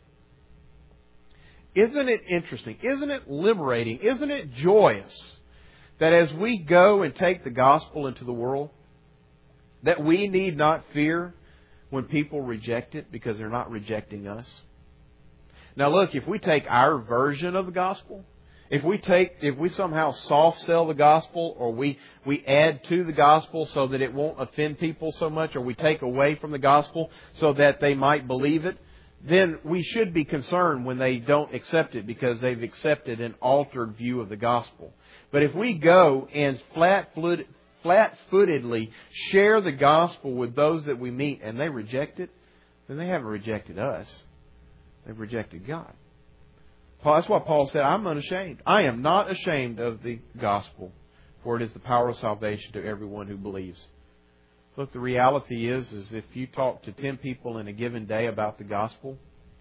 Isn't it interesting? Isn't it liberating? Isn't it joyous that as we go and take the gospel into the world, that we need not fear when people reject it because they're not rejecting us? Now, look, if we take our version of the gospel, If we take, if we somehow soft sell the gospel, or we, we add to the gospel so that it won't offend people so much, or we take away from the gospel so that they might believe it, then we should be concerned when they don't accept it because they've accepted an altered view of the gospel. But if we go and flat-footed, flat-footedly share the gospel with those that we meet and they reject it, then they haven't rejected us. They've rejected God. That's why Paul said, I'm unashamed. I am not ashamed of the gospel, for it is the power of salvation to everyone who believes. Look, the reality is, is if you talk to ten people in a given day about the gospel,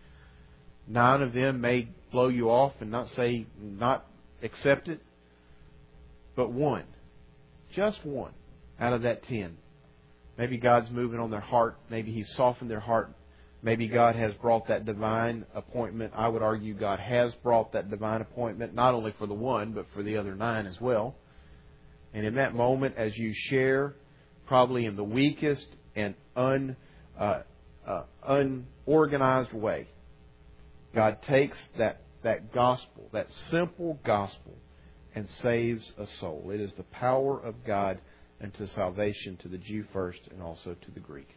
nine of them may blow you off and not say, not accept it, but one, just one out of that ten. Maybe God's moving on their heart. Maybe He's softened their heart. Maybe God has brought that divine appointment. I would argue God has brought that divine appointment, not only for the one, but for the other nine as well. And in that moment, as you share, probably in the weakest and un, uh, uh, unorganized way, God takes that, that gospel, that simple gospel, and saves a soul. It is the power of God unto salvation to the Jew first and also to the Greek.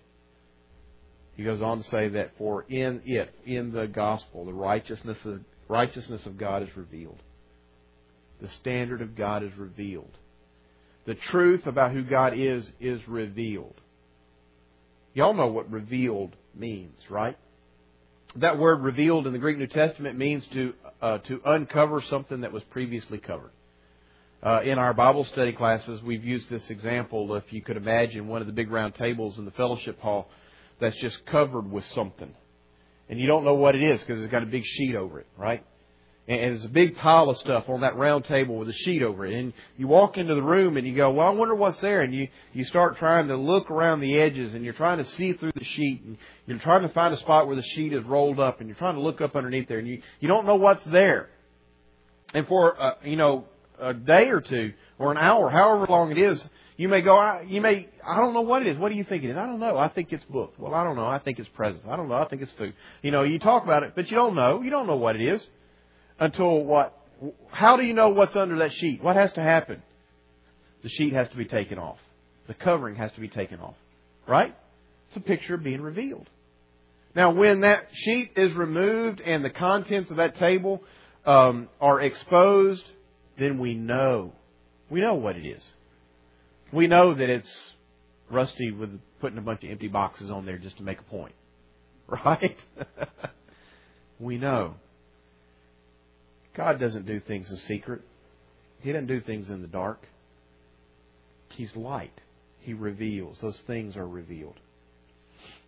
He goes on to say that for in it, in the gospel, the righteousness of, righteousness of God is revealed. The standard of God is revealed. The truth about who God is, is revealed. Y'all know what revealed means, right? That word revealed in the Greek New Testament means to uh, to uncover something that was previously covered. Uh, in our Bible study classes, we've used this example. If you could imagine one of the big round tables in the fellowship hall that's just covered with something. And you don't know what it is because it's got a big sheet over it, right? And there's a big pile of stuff on that round table with a sheet over it. And you walk into the room and you go, well, I wonder what's there. And you, you start trying to look around the edges and you're trying to see through the sheet. And you're trying to find a spot where the sheet is rolled up and you're trying to look up underneath there. And you, you don't know what's there. And for, uh, you know, a day or two or an hour, however long it is, you may go, I, you may, I don't know what it is. What do you think it is? I don't know. I think it's book. Well, I don't know. I think it's presents. I don't know. I think it's food. You know, you talk about it, but you don't know. You don't know what it is until what? How do you know what's under that sheet? What has to happen? The sheet has to be taken off. The covering has to be taken off. Right? It's a picture of being revealed. Now, when that sheet is removed and the contents of that table um, are exposed, then we know. We know what it is. We know that it's Rusty with putting a bunch of empty boxes on there just to make a point. Right? We know. God doesn't do things in secret. He doesn't do things in the dark. He's light. He reveals. Those things are revealed.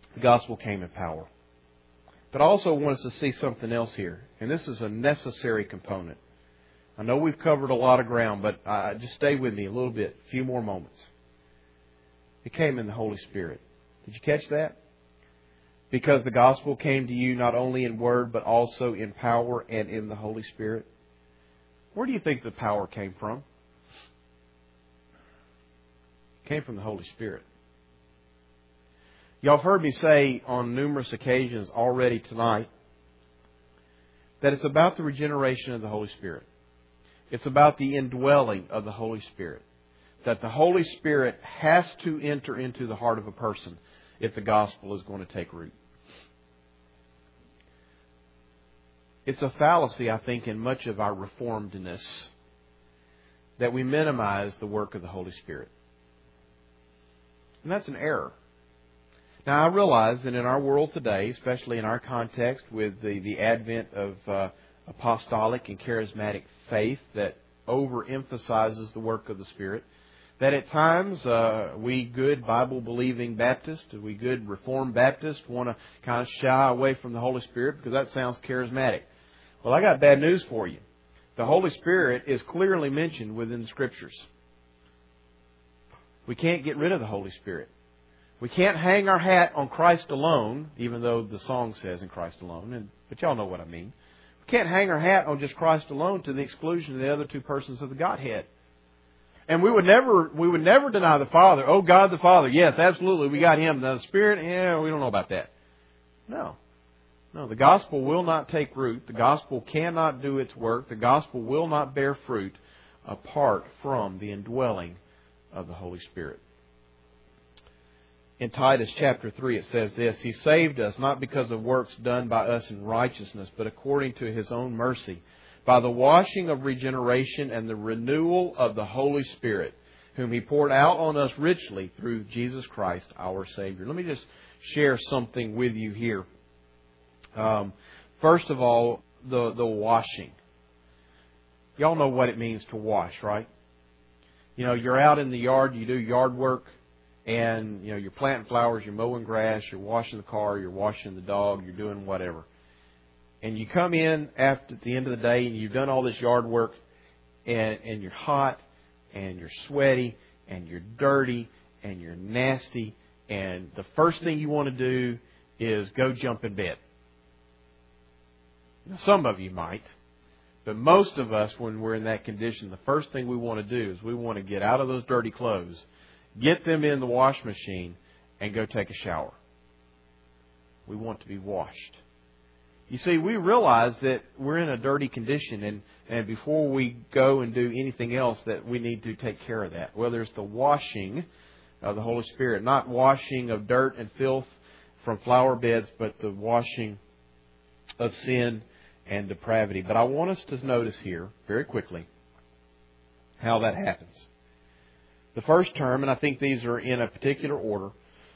The gospel came in power. But I also want us to see something else here. And this is a necessary component. I know we've covered a lot of ground, but uh, just stay with me a little bit, a few more moments. It came in the Holy Spirit. Did you catch that? Because the gospel came to you not only in word, but also in power and in the Holy Spirit. Where do you think the power came from? It came from the Holy Spirit. Y'all have heard me say on numerous occasions already tonight that it's about the regeneration of the Holy Spirit. It's about the indwelling of the Holy Spirit. That the Holy Spirit has to enter into the heart of a person if the gospel is going to take root. It's a fallacy, I think, in much of our reformedness that we minimize the work of the Holy Spirit. And that's an error. Now, I realize that in our world today, especially in our context with the, the advent of uh, apostolic and charismatic faith that overemphasizes the work of the Spirit, that at times uh, we good Bible-believing Baptists, we good Reformed Baptists want to kind of shy away from the Holy Spirit because that sounds charismatic. Well, I got bad news for you. The Holy Spirit is clearly mentioned within the Scriptures. We can't get rid of the Holy Spirit. We can't hang our hat on Christ alone, even though the song says in Christ alone, and, but y'all know what I mean. We can't hang our hat on just Christ alone to the exclusion of the other two persons of the Godhead. And we would never we would never deny the Father. Oh, God the Father. Yes, absolutely. We got Him. The Spirit, yeah, we don't know about that. No. No, the gospel will not take root. The gospel cannot do its work. The gospel will not bear fruit apart from the indwelling of the Holy Spirit. In Titus chapter three it says this, He saved us not because of works done by us in righteousness, but according to His own mercy, by the washing of regeneration and the renewal of the Holy Spirit, whom He poured out on us richly through Jesus Christ our Savior. Let me just share something with you here. Um, first of all, the, the washing. Y'all know what it means to wash, right? You know, you're out in the yard, you do yard work, and you know, you're planting flowers, you're mowing grass, you're washing the car, you're washing the dog, you're doing whatever. And you come in after at the end of the day and you've done all this yard work, and, and you're hot, and you're sweaty, and you're dirty, and you're nasty, and the first thing you want to do is go jump in bed. Now, some of you might, but most of us, when we're in that condition, the first thing we want to do is we want to get out of those dirty clothes, get them in the wash machine, and go take a shower. We want to be washed. You see, we realize that we're in a dirty condition, and, and before we go and do anything else, that we need to take care of that. Whether it's the washing of the Holy Spirit, not washing of dirt and filth from flower beds, but the washing of sin and depravity. But I want us to notice here, very quickly, how that happens. The first term, and I think these are in a particular order,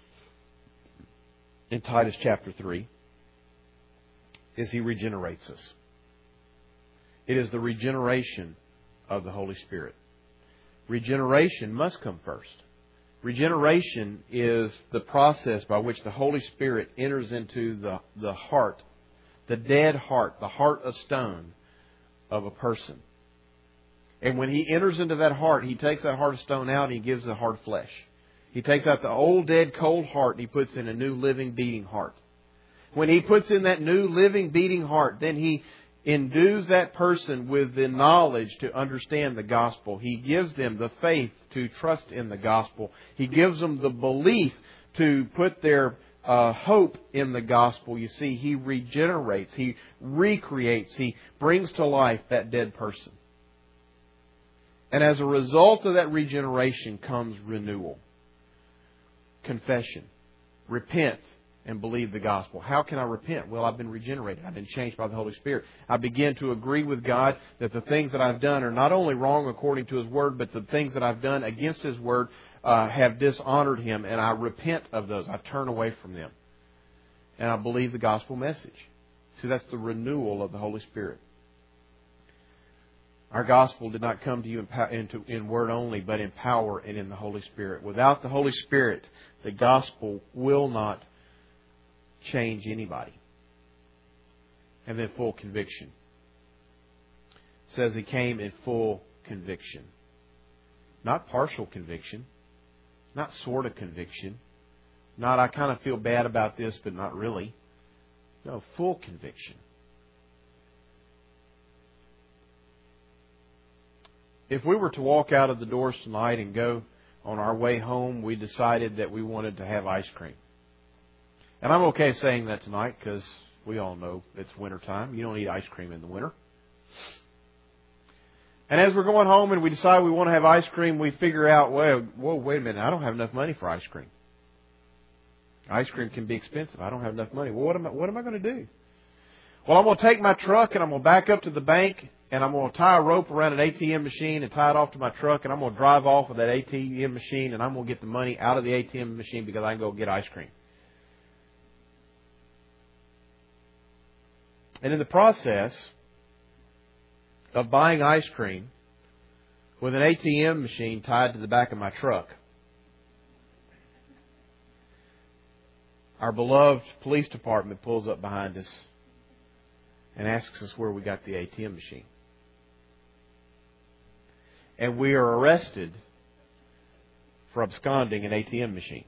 in Titus chapter three, is He regenerates us. It is the regeneration of the Holy Spirit. Regeneration must come first. Regeneration is the process by which the Holy Spirit enters into the, the heart, the dead heart, the heart of stone of a person. And when He enters into that heart, He takes that heart of stone out and He gives a heart of flesh. He takes out the old, dead, cold heart and He puts in a new, living, beating heart. When He puts in that new, living, beating heart, then He endues that person with the knowledge to understand the gospel. He gives them the faith to trust in the gospel. He gives them the belief to put their uh, hope in the gospel. You see, He regenerates. He recreates. He brings to life that dead person. And as a result of that regeneration comes renewal. Confession. Repent and believe the gospel. How can I repent? Well, I've been regenerated. I've been changed by the Holy Spirit. I begin to agree with God that the things that I've done are not only wrong according to His Word, but the things that I've done against His Word uh, have dishonored Him, and I repent of those. I turn away from them. And I believe the gospel message. See, that's the renewal of the Holy Spirit. Our gospel did not come to you in, pow- into, in word only, but in power and in the Holy Spirit. Without the Holy Spirit, the gospel will not change anybody. And then full conviction. It says He came in full conviction. Not partial conviction. Not sort of conviction. Not, I kind of feel bad about this, but not really. No, full conviction. If we were to walk out of the doors tonight and go on our way home, we decided that we wanted to have ice cream. And I'm okay saying that tonight because we all know it's wintertime. You don't eat ice cream in the winter. And as we're going home and we decide we want to have ice cream, we figure out, well, whoa, wait a minute, I don't have enough money for ice cream. Ice cream can be expensive. I don't have enough money. Well, what am I, what am I going to do? Well, I'm going to take my truck and I'm going to back up to the bank and I'm going to tie a rope around an A T M machine and tie it off to my truck and I'm going to drive off with that A T M machine and I'm going to get the money out of the A T M machine because I can go get ice cream. And in the process of buying ice cream with an A T M machine tied to the back of my truck, our beloved police department pulls up behind us and asks us where we got the A T M machine. And we are arrested for absconding an A T M machine.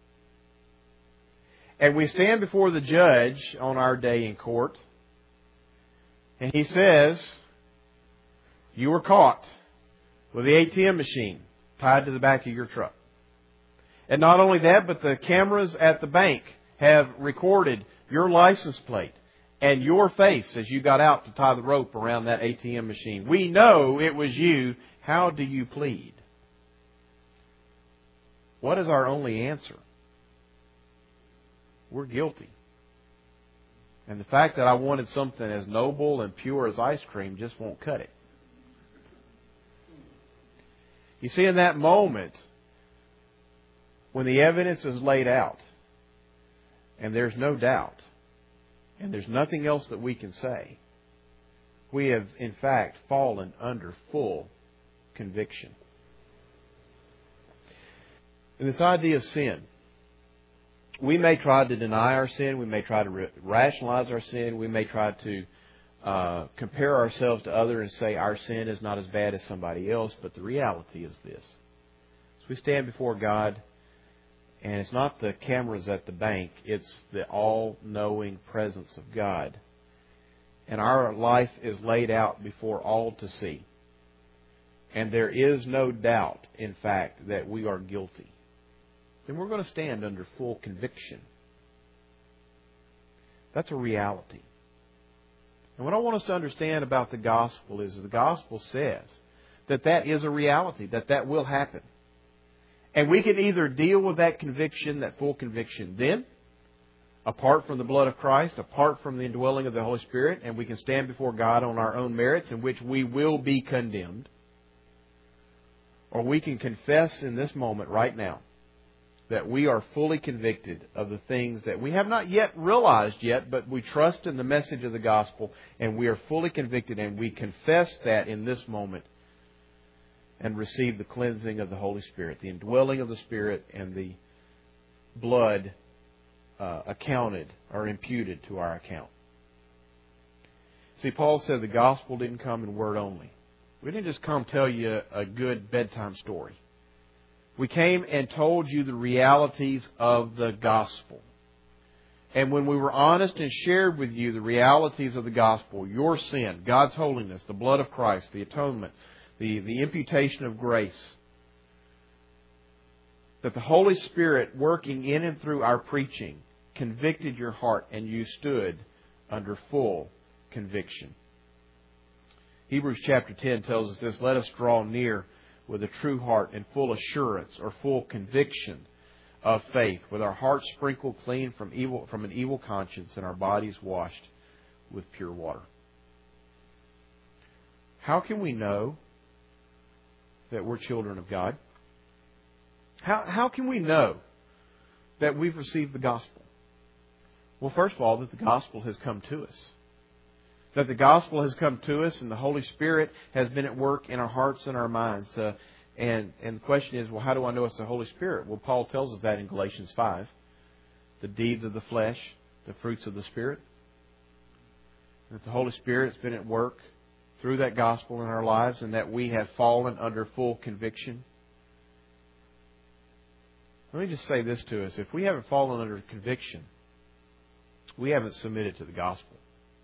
And we stand before the judge on our day in court, and he says, you were caught with the A T M machine tied to the back of your truck. And not only that, but the cameras at the bank have recorded your license plate and your face as you got out to tie the rope around that A T M machine. We know it was you. How do you plead? What is our only answer? We're guilty. And the fact that I wanted something as noble and pure as ice cream just won't cut it. You see, in that moment, when the evidence is laid out, and there's no doubt, and there's nothing else that we can say, we have, in fact, fallen under full conviction. And this idea of sin, we may try to deny our sin, we may try to rationalize our sin, we may try to uh, compare ourselves to others and say our sin is not as bad as somebody else, but the reality is this. So we stand before God, and it's not the cameras at the bank, it's the all-knowing presence of God. And our life is laid out before all to see. And there is no doubt, in fact, that we are guilty. Then we're going to stand under full conviction. That's a reality. And what I want us to understand about the gospel is the gospel says that that is a reality, that that will happen. And we can either deal with that conviction, that full conviction, then, apart from the blood of Christ, apart from the indwelling of the Holy Spirit, and we can stand before God on our own merits, in which we will be condemned. Or we can confess in this moment, right now, that we are fully convicted of the things that we have not yet realized yet, but we trust in the message of the gospel, and we are fully convicted, and we confess that in this moment, and receive the cleansing of the Holy Spirit, the indwelling of the Spirit, and the blood uh, accounted or imputed to our account. See, Paul said the gospel didn't come in word only. We didn't just come tell you a good bedtime story. We came and told you the realities of the gospel. And when we were honest and shared with you the realities of the gospel, your sin, God's holiness, the blood of Christ, the atonement, the, the imputation of grace, that the Holy Spirit working in and through our preaching convicted your heart and you stood under full conviction. Hebrews chapter ten tells us this, let us draw near with a true heart and full assurance or full conviction of faith, with our hearts sprinkled clean from evil from an evil conscience and our bodies washed with pure water. How can we know that we're children of God? How, how can we know that we've received the gospel? Well, first of all, that the gospel has come to us. That the gospel has come to us and the Holy Spirit has been at work in our hearts and our minds. Uh, and, and the question is, well, how do I know it's the Holy Spirit? Well, Paul tells us that in Galatians five. The deeds of the flesh, the fruits of the Spirit. That the Holy Spirit's been at work through that gospel in our lives, and that we have fallen under full conviction. Let me just say this to us. If we haven't fallen under conviction, we haven't submitted to the gospel.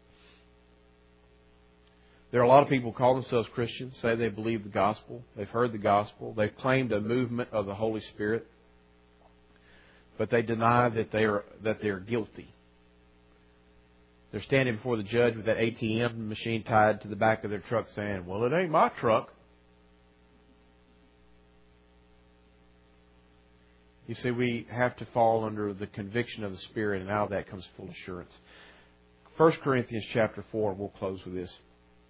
There are a lot of people who call themselves Christians, say they believe the gospel, they've heard the gospel, they've claimed a movement of the Holy Spirit, but they deny that they are that they are guilty. They're standing before the judge with that A T M machine tied to the back of their truck saying, "Well, it ain't my truck." You see, we have to fall under the conviction of the Spirit, and out of that comes full assurance. First Corinthians chapter four, we'll close with this.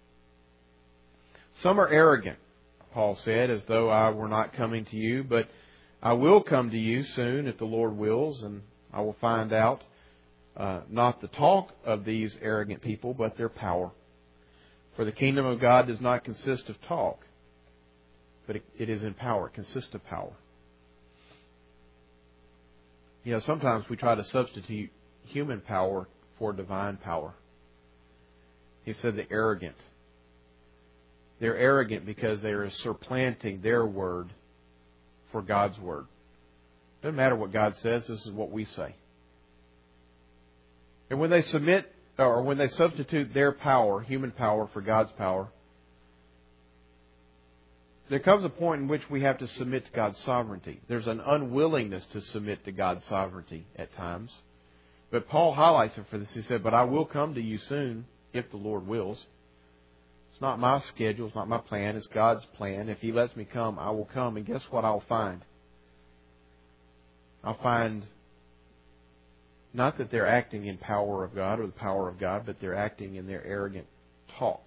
Some are arrogant, Paul said, as though I were not coming to you, but I will come to you soon if the Lord wills, and I will find out uh, not the talk of these arrogant people, but their power. For the kingdom of God does not consist of talk, but it, it is in power. It consists of power. You know, sometimes we try to substitute human power for divine power. He said the arrogant. They're arrogant because they are supplanting their word for God's word. Doesn't matter what God says, this is what we say. And when they submit, or when they substitute their power, human power, for God's power, there comes a point in which we have to submit to God's sovereignty. There's an unwillingness to submit to God's sovereignty at times. But Paul highlights it for this. He said, "But I will come to you soon, if the Lord wills." It's not my schedule, it's not my plan, it's God's plan. If He lets me come, I will come. And guess what I'll find? I'll find not that they're acting in power of God or the power of God, but they're acting in their arrogant talk.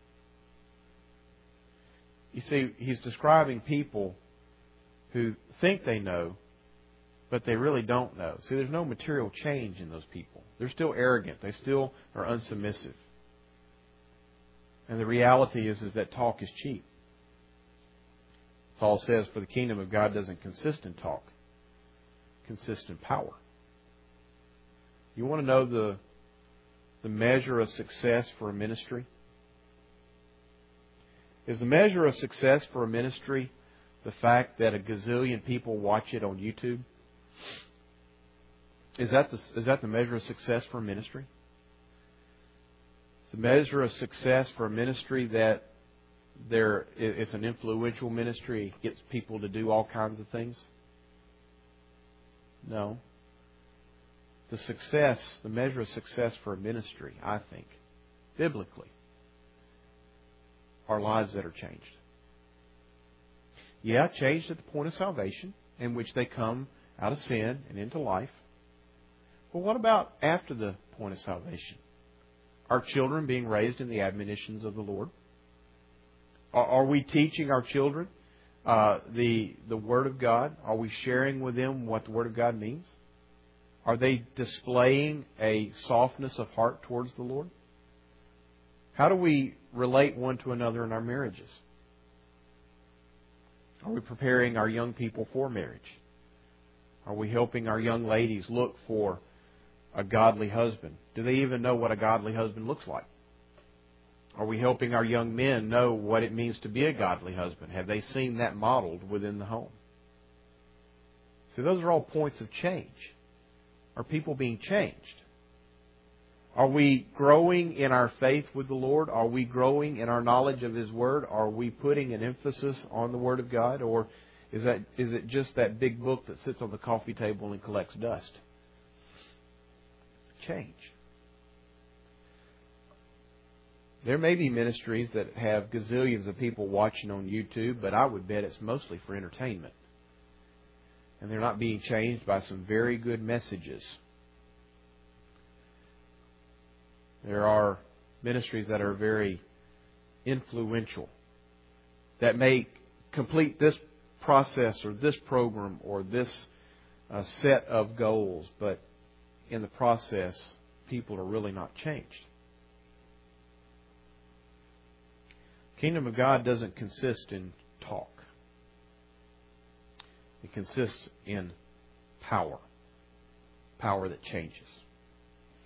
You see, he's describing people who think they know, but they really don't know. See, there's no material change in those people. They're still arrogant. They still are unsubmissive. And the reality is, is that talk is cheap. Paul says, for the kingdom of God doesn't consist in talk. It consists in power. You want to know the, the measure of success for a ministry? Is the measure of success for a ministry the fact that a gazillion people watch it on YouTube? Is that the, is that the measure of success for a ministry? Is the measure of success for a ministry that there it's an influential ministry, it gets people to do all kinds of things? No. The success, the measure of success for a ministry, I think, biblically, are lives that are changed. Yeah, changed at the point of salvation, in which they come out of sin and into life. But what about after the point of salvation? Are children being raised in the admonitions of the Lord? Are, are we teaching our children uh, the the Word of God? Are we sharing with them what the Word of God means? Are they displaying a softness of heart towards the Lord? How do we relate one to another in our marriages? Are we preparing our young people for marriage? Are we helping our young ladies look for a godly husband? Do they even know what a godly husband looks like? Are we helping our young men know what it means to be a godly husband? Have they seen that modeled within the home? See, those are all points of change. Are people being changed? Are we growing in our faith with the Lord? Are we growing in our knowledge of His Word? Are we putting an emphasis on the Word of God? Or is that is it just that big book that sits on the coffee table and collects dust? Change. There may be ministries that have gazillions of people watching on YouTube, but I would bet it's mostly for entertainment. And they're not being changed by some very good messages. There are ministries that are very influential, that may complete this process or this program or this uh, set of goals, but in the process, people are really not changed. Kingdom of God doesn't consist in talk. It consists in power. Power that changes.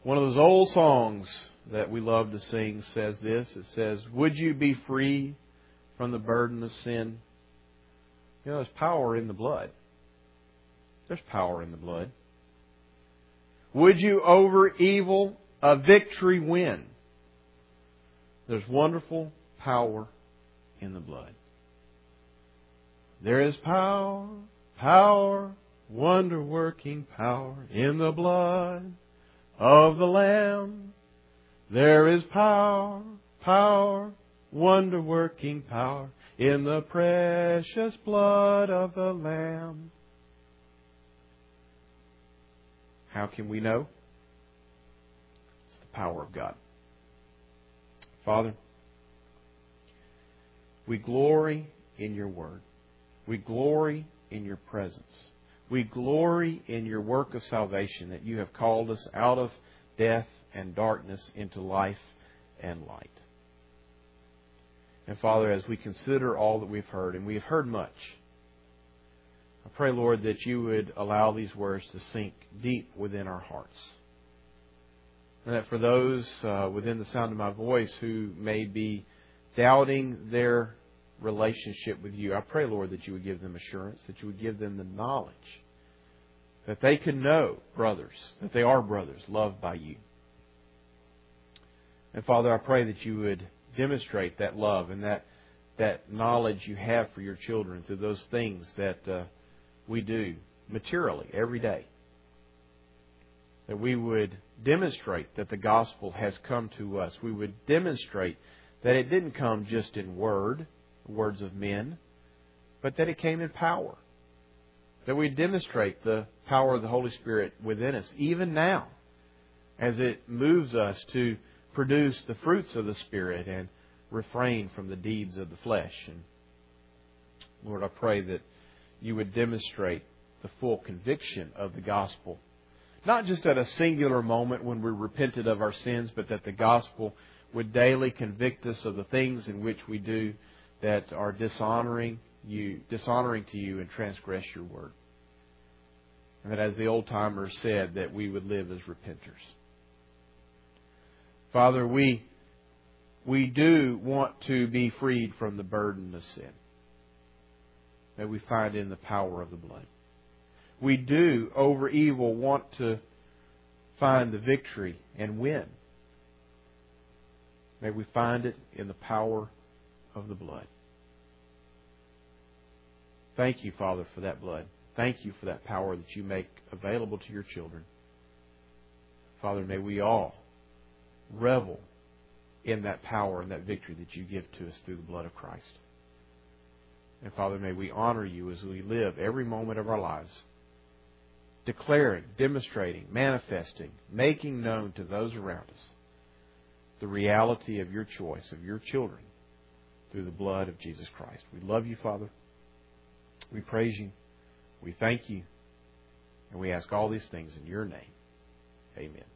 One of those old songs that we love to sing says this. It says, would you be free from the burden of sin? You know, there's power in the blood. There's power in the blood. Would you over evil a victory win? There's wonderful power in the blood. There is power, power, wonder-working power in the blood of the Lamb. There is power, power, wonder-working power in the precious blood of the Lamb. How can we know? It's the power of God. Father, we glory in your word. We glory in your presence. We glory in your work of salvation, that you have called us out of death and darkness into life and light. And Father, as we consider all that we've heard, and we have heard much, I pray, Lord, that you would allow these words to sink deep within our hearts. And that for those uh, within the sound of my voice who may be doubting their relationship with you, I pray, Lord, that you would give them assurance, that you would give them the knowledge that they can know brothers, that they are brothers loved by you. And Father, I pray that you would demonstrate that love and that that knowledge you have for your children through those things that uh, we do materially every day. That we would demonstrate that the gospel has come to us. We would demonstrate that it didn't come just in word, words of men, but that it came in power. That we demonstrate the power of the Holy Spirit within us, even now, as it moves us to produce the fruits of the Spirit and refrain from the deeds of the flesh. And Lord, I pray that you would demonstrate the full conviction of the gospel, not just at a singular moment when we repented of our sins, but that the gospel would daily convict us of the things in which we do that are dishonoring you, dishonoring to you, and transgress your word. And that, as the old timers said, that we would live as repenters. Father, we we do want to be freed from the burden of sin that we find in the power of the blood. We do, over evil, want to find the victory and win. May we find it in the power of the blood. Thank you, Father, for that blood. Thank you for that power that you make available to your children. Father, may we all revel in that power and that victory that you give to us through the blood of Christ. And Father, may we honor you as we live every moment of our lives, declaring, demonstrating, manifesting, making known to those around us the reality of your choice, of your children, through the blood of Jesus Christ. We love you, Father. We praise you. We thank you. And we ask all these things in your name. Amen.